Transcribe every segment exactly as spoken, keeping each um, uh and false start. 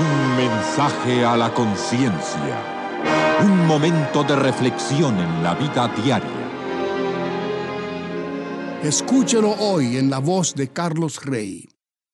Un mensaje a la conciencia. Un momento de reflexión en la vida diaria. Escúchelo hoy en la voz de Carlos Rey.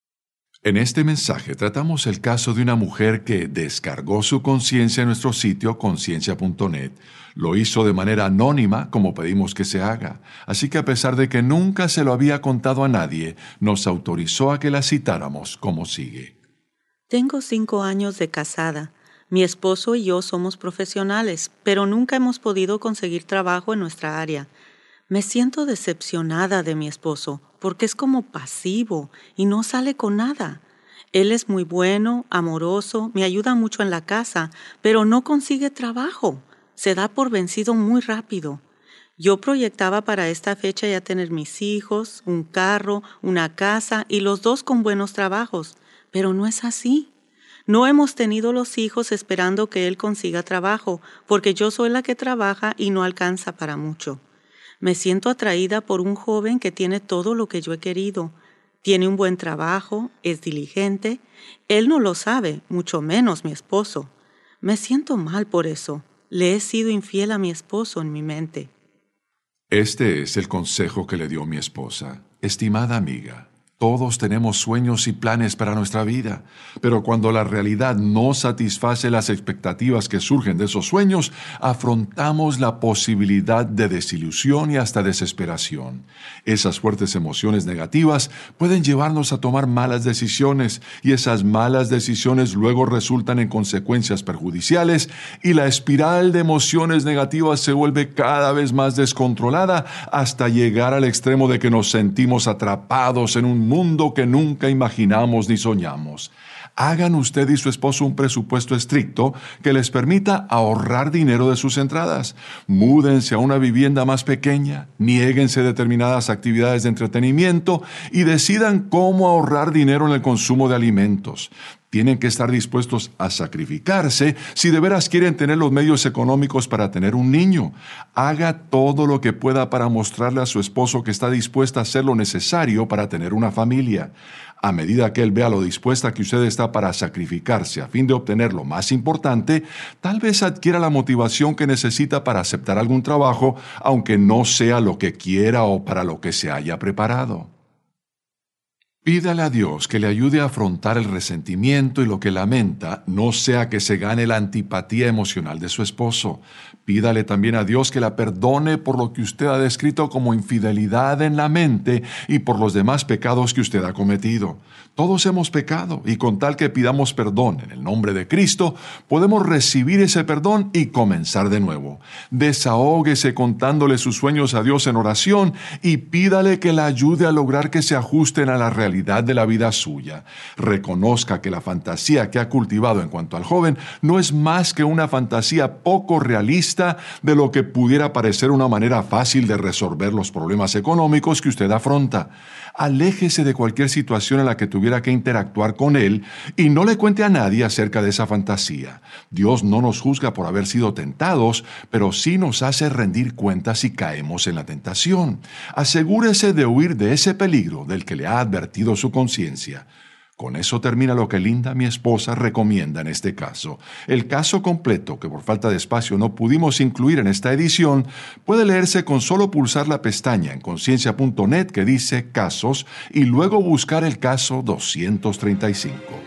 En este mensaje tratamos el caso de una mujer que descargó su conciencia en nuestro sitio conciencia punto net. Lo hizo de manera anónima, como pedimos que se haga. Así que a pesar de que nunca se lo había contado a nadie, nos autorizó a que la citáramos como sigue. Tengo cinco años de casada. Mi esposo y yo somos profesionales, pero nunca hemos podido conseguir trabajo en nuestra área. Me siento decepcionada de mi esposo, porque es como pasivo y no sale con nada. Él es muy bueno, amoroso, me ayuda mucho en la casa, pero no consigue trabajo. Se da por vencido muy rápido. Yo proyectaba para esta fecha ya tener mis hijos, un carro, una casa y los dos con buenos trabajos, pero no es así. No hemos tenido los hijos esperando que él consiga trabajo, porque yo soy la que trabaja y no alcanza para mucho. Me siento atraída por un joven que tiene todo lo que yo he querido. Tiene un buen trabajo, es diligente. Él no lo sabe, mucho menos mi esposo. Me siento mal por eso. Le he sido infiel a mi esposo en mi mente. Este es el consejo que le dio mi esposa. Estimada amiga, todos tenemos sueños y planes para nuestra vida, pero cuando la realidad no satisface las expectativas que surgen de esos sueños, afrontamos la posibilidad de desilusión y hasta desesperación. Esas fuertes emociones negativas pueden llevarnos a tomar malas decisiones, y esas malas decisiones luego resultan en consecuencias perjudiciales, y la espiral de emociones negativas se vuelve cada vez más descontrolada hasta llegar al extremo de que nos sentimos atrapados en un mundo que nunca imaginamos ni soñamos. Hagan usted y su esposo un presupuesto estricto que les permita ahorrar dinero de sus entradas. Múdense a una vivienda más pequeña, niéguense determinadas actividades de entretenimiento y decidan cómo ahorrar dinero en el consumo de alimentos. Tienen que estar dispuestos a sacrificarse si de veras quieren tener los medios económicos para tener un niño. Haga todo lo que pueda para mostrarle a su esposo que está dispuesta a hacer lo necesario para tener una familia. A medida que él vea lo dispuesta que usted está para sacrificarse a fin de obtener lo más importante, tal vez adquiera la motivación que necesita para aceptar algún trabajo, aunque no sea lo que quiera o para lo que se haya preparado. Pídale a Dios que le ayude a afrontar el resentimiento y lo que lamenta, no sea que se gane la antipatía emocional de su esposo. Pídale también a Dios que la perdone por lo que usted ha descrito como infidelidad en la mente y por los demás pecados que usted ha cometido. Todos hemos pecado y con tal que pidamos perdón en el nombre de Cristo, podemos recibir ese perdón y comenzar de nuevo. Desahóguese contándole sus sueños a Dios en oración y pídale que la ayude a lograr que se ajusten a la realidad de la vida suya. Reconozca que la fantasía que ha cultivado en cuanto al joven no es más que una fantasía poco realista de lo que pudiera parecer una manera fácil de resolver los problemas económicos que usted afronta. Aléjese de cualquier situación en la que tuviera que interactuar con él y no le cuente a nadie acerca de esa fantasía. Dios no nos juzga por haber sido tentados, pero sí nos hace rendir cuentas si caemos en la tentación. Asegúrese de huir de ese peligro del que le ha advertido su conciencia. Con eso termina lo que Linda, mi esposa, recomienda en este caso. El caso completo, que por falta de espacio no pudimos incluir en esta edición, puede leerse con solo pulsar la pestaña en conciencia punto net que dice Casos y luego buscar el caso doscientos treinta y cinco.